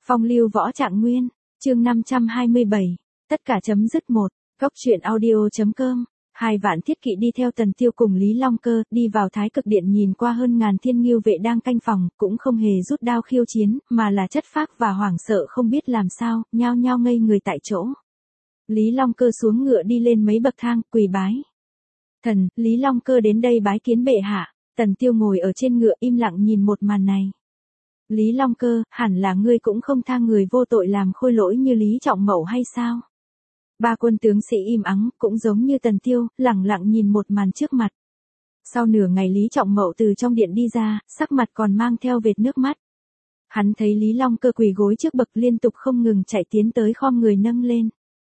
Phong lưu võ trạng nguyên, chương 527, tất cả chấm dứt một, góc truyện audio.com. 2 vạn thiết kỵ đi theo Tần Tiêu cùng Lý Long Cơ, đi vào Thái Cực Điện nhìn qua hơn ngàn thiên nghiêu vệ đang canh phòng, cũng không hề rút đao khiêu chiến, mà là chất phác và hoảng sợ không biết làm sao, nhao nhao ngây người tại chỗ. Lý Long Cơ xuống ngựa đi lên mấy bậc thang, quỳ bái. Thần, Lý Long Cơ đến đây bái kiến bệ hạ. Tần Tiêu ngồi ở trên ngựa im lặng nhìn một màn này. Lý Long Cơ, hẳn là ngươi cũng không tha người vô tội làm khôi lỗi như Lý Trọng Mậu hay sao? Ba quân tướng sĩ im ắng, cũng giống như Tần Tiêu, lặng lặng nhìn một màn trước mặt. Sau nửa ngày Lý Trọng Mậu từ trong điện đi ra, sắc mặt còn mang theo vệt nước mắt. Hắn thấy Lý Long Cơ quỳ gối trước bậc liên tục không ngừng chạy tiến tới khom người nâng lên.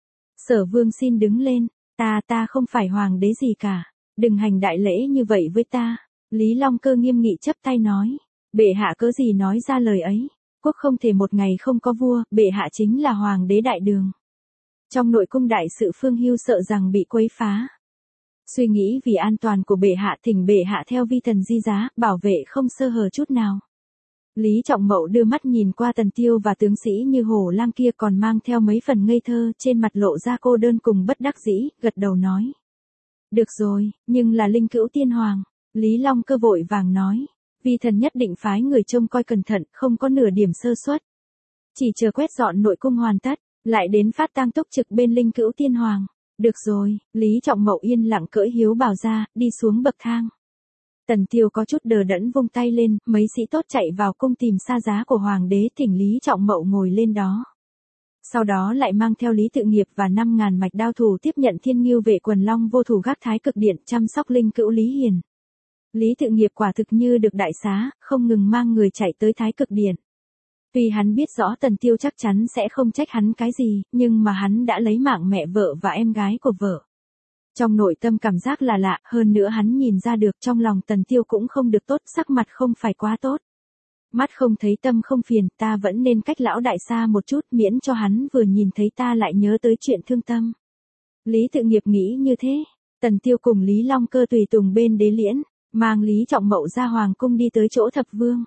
Sở Vương xin đứng lên, ta không phải hoàng đế gì cả, đừng hành đại lễ như vậy với ta. Lý Long Cơ nghiêm nghị chắp tay nói, bệ hạ cớ gì nói ra lời ấy, quốc không thể một ngày không có vua, bệ hạ chính là hoàng đế đại đường. Trong nội cung đại sự Phương Hưu sợ rằng bị quấy phá. Suy nghĩ vì an toàn của bệ hạ thỉnh bệ hạ theo vi thần di giá, bảo vệ không sơ hở chút nào. Lý Trọng Mậu đưa mắt nhìn qua Tần Tiêu và tướng sĩ như hổ lang kia còn mang theo mấy phần ngây thơ, trên mặt lộ ra cô đơn cùng bất đắc dĩ, gật đầu nói. Được rồi, nhưng là linh cữu tiên hoàng. Lý Long Cơ vội vàng nói, vi thần nhất định phái người trông coi cẩn thận, không có nửa điểm sơ suất. Chỉ chờ quét dọn nội cung hoàn tất, lại đến phát tang túc trực bên linh cữu tiên hoàng. Được rồi, Lý Trọng Mậu yên lặng cưỡi hiếu bảo ra, đi xuống bậc thang. Tần Tiêu có chút đờ đẫn vung tay lên, mấy sĩ tốt chạy vào cung tìm xa giá của hoàng đế thỉnh Lý Trọng Mậu ngồi lên đó. Sau đó lại mang theo Lý Tự Nghiệp và 5.000 mạch đao thủ tiếp nhận thiên nghiêu vệ quần long vô thủ gác Thái Cực Điện chăm sóc linh cữu Lý Hiền. Lý Tự Nghiệp quả thực như được đại xá, không ngừng mang người chạy tới Thái Cực Điện. Tuy hắn biết rõ Tần Tiêu chắc chắn sẽ không trách hắn cái gì, nhưng mà hắn đã lấy mạng mẹ vợ và em gái của vợ. Trong nội tâm cảm giác là lạ, hơn nữa hắn nhìn ra được trong lòng Tần Tiêu cũng không được tốt, sắc mặt không phải quá tốt. Mắt không thấy tâm không phiền, ta vẫn nên cách lão đại xa một chút miễn cho hắn vừa nhìn thấy ta lại nhớ tới chuyện thương tâm. Lý Tự Nghiệp nghĩ như thế, Tần Tiêu cùng Lý Long Cơ tùy tùng bên đế liễn, mang Lý Trọng Mậu ra hoàng cung đi tới chỗ thập vương.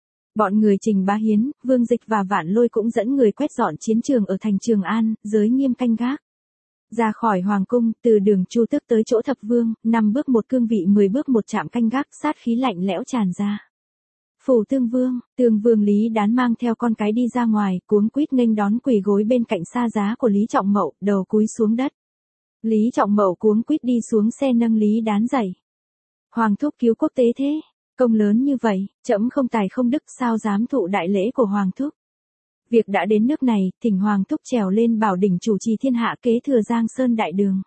Bọn người Trình Bá Hiến, Vương Dịch và Vạn Lôi cũng dẫn người quét dọn chiến trường ở thành Trường An, giới nghiêm canh gác. Ra khỏi hoàng cung, từ đường Chu Tước tới chỗ thập vương, 5 bước một cương vị 10 bước một trạm canh gác, sát khí lạnh lẽo tràn ra. Phủ Tương Vương Lý Đán mang theo con cái đi ra ngoài, cuống quýt nghênh đón quỳ gối bên cạnh xa giá của Lý Trọng Mậu, đầu cúi xuống đất. Lý Trọng Mậu cuống quýt đi xuống xe nâng Lý Đán dậy. Hoàng thúc cứu quốc tế thế, công lớn như vậy, trẫm không tài không đức sao dám thụ đại lễ của hoàng thúc. Việc đã đến nước này, thỉnh hoàng thúc trèo lên bảo đỉnh chủ trì thiên hạ kế thừa Giang Sơn đại đường.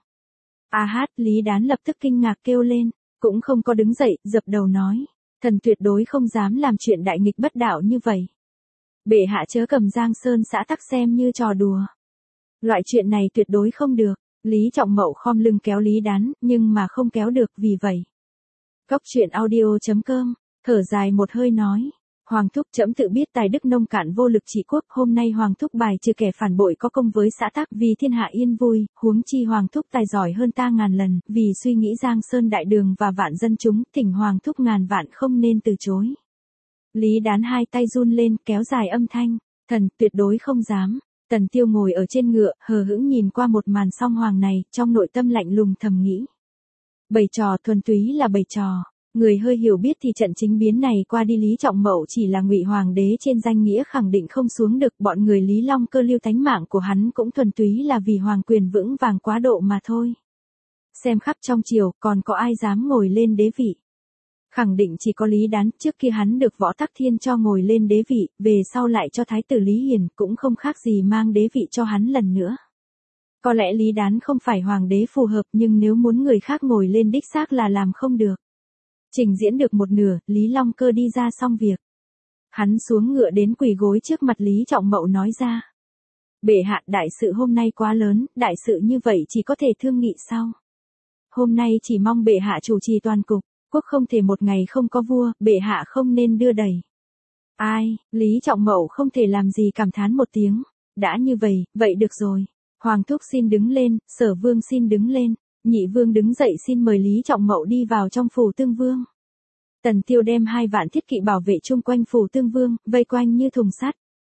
Lý Đán lập tức kinh ngạc kêu lên, cũng không có đứng dậy, dập đầu nói, thần tuyệt đối không dám làm chuyện đại nghịch bất đạo như vậy. Bệ hạ chớ cầm Giang Sơn xã tắc xem như trò đùa. Loại chuyện này tuyệt đối không được. Lý Trọng Mậu khom lưng kéo Lý Đán, nhưng mà không kéo được vì vậy. Góc truyện audio.com, thở dài một hơi nói, hoàng thúc trẫm tự biết tài đức nông cạn vô lực trị quốc, hôm nay hoàng thúc bài trừ kẻ phản bội có công với xã tắc vì thiên hạ yên vui, huống chi hoàng thúc tài giỏi hơn ta ngàn lần, vì suy nghĩ Giang Sơn đại đường và vạn dân chúng, thỉnh hoàng thúc ngàn vạn không nên từ chối. Lý Đán hai tay run lên, kéo dài âm thanh, thần tuyệt đối không dám. Tần Tiêu ngồi ở trên ngựa, hờ hững nhìn qua một màn song hoàng này, trong nội tâm lạnh lùng thầm nghĩ. Bày trò thuần túy là bày trò, người hơi hiểu biết thì trận chính biến này qua đi Lý Trọng Mậu chỉ là ngụy hoàng đế trên danh nghĩa khẳng định không xuống được, bọn người Lý Long Cơ lưu tánh mạng của hắn cũng thuần túy là vì hoàng quyền vững vàng quá độ mà thôi. Xem khắp trong triều, còn có ai dám ngồi lên đế vị? Khẳng định chỉ có Lý Đán, trước kia hắn được Võ Tắc Thiên cho ngồi lên đế vị, về sau lại cho thái tử Lý Hiền, cũng không khác gì mang đế vị cho hắn lần nữa. Có lẽ Lý Đán không phải hoàng đế phù hợp, nhưng nếu muốn người khác ngồi lên đích xác là làm không được. Trình diễn được một nửa, Lý Long Cơ đi ra xong việc. Hắn xuống ngựa đến quỳ gối trước mặt Lý Trọng Mậu nói ra. Bệ hạ, đại sự hôm nay quá lớn, đại sự như vậy chỉ có thể thương nghị sau. Hôm nay chỉ mong bệ hạ chủ trì toàn cục, quốc không thể một ngày không có vua, bệ hạ không nên đưa đẩy. Lý Trọng Mậu không thể làm gì cảm thán một tiếng. Đã như vậy, vậy được rồi. Hoàng thúc xin đứng lên, Sở Vương xin đứng lên, Nhị Vương đứng dậy xin mời Lý Trọng Mậu đi vào trong phủ Tương Vương. Tần Tiêu đem 2 vạn thiết kỵ bảo vệ chung quanh phủ Tương Vương, vây quanh như thùng sắt.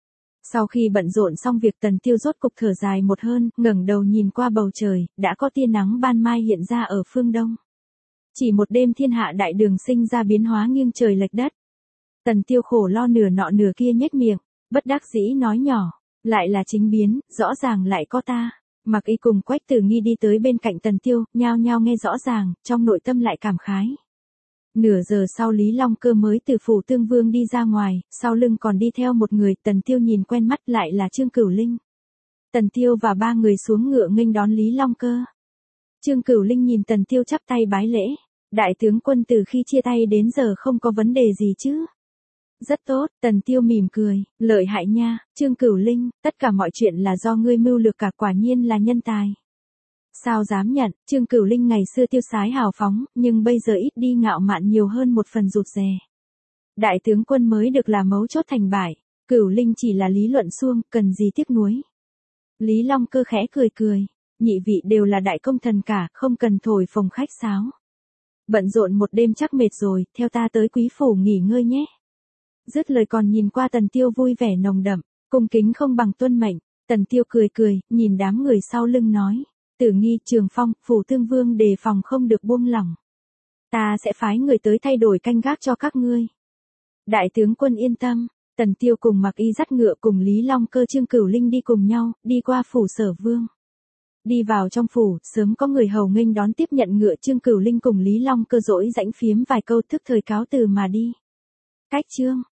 Sau khi bận rộn xong việc Tần Tiêu rốt cục thở dài một hơi, ngẩng đầu nhìn qua bầu trời, đã có tia nắng ban mai hiện ra ở phương đông. Chỉ một đêm thiên hạ đại đường sinh ra biến hóa nghiêng trời lệch đất. Tần Tiêu khổ lo nửa nọ nửa kia nhếch miệng, bất đắc dĩ nói nhỏ, lại là chính biến, rõ ràng lại có ta. Mặc Y cùng Quách Tử Nghi đi tới bên cạnh Tần Tiêu, nhao nhao nghe rõ ràng, trong nội tâm lại cảm khái. Nửa giờ sau Lý Long Cơ mới từ phủ Tương Vương đi ra ngoài, sau lưng còn đi theo một người, Tần Tiêu nhìn quen mắt lại là Trương Cửu Linh. Tần Tiêu và ba người xuống ngựa nghênh đón Lý Long Cơ. Trương Cửu Linh nhìn Tần Tiêu chắp tay bái lễ, đại tướng quân từ khi chia tay đến giờ không có vấn đề gì chứ? Rất tốt, Tần Tiêu mỉm cười, lợi hại nha, Trương Cửu Linh, tất cả mọi chuyện là do ngươi mưu lược cả, quả nhiên là nhân tài. Sao dám nhận, Trương Cửu Linh ngày xưa tiêu sái hào phóng, nhưng bây giờ ít đi ngạo mạn nhiều hơn một phần rụt rè. Đại tướng quân mới được là mấu chốt thành bại, Cửu Linh chỉ là lý luận suông, cần gì tiếc nuối. Lý Long Cơ khẽ cười cười, nhị vị đều là đại công thần cả, không cần thổi phồng khách sáo. Bận rộn một đêm chắc mệt rồi, theo ta tới quý phủ nghỉ ngơi nhé. Dứt lời còn nhìn qua Tần Tiêu vui vẻ nồng đậm, cung kính không bằng tuân mệnh. Tần Tiêu cười cười, nhìn đám người sau lưng nói, Tử Nghi, Trường Phong, phủ Tương Vương đề phòng không được buông lỏng. Ta sẽ phái người tới thay đổi canh gác cho các ngươi. Đại tướng quân yên tâm. Tần Tiêu cùng Mặc Y dắt ngựa cùng Lý Long Cơ Trương Cửu Linh đi cùng nhau, đi qua phủ Sở Vương. Đi vào trong phủ, sớm có người hầu nghênh đón tiếp nhận ngựa, Trương Cửu Linh cùng Lý Long Cơ dỗi rãnh phiếm vài câu, thức thời cáo từ mà đi. Cách chương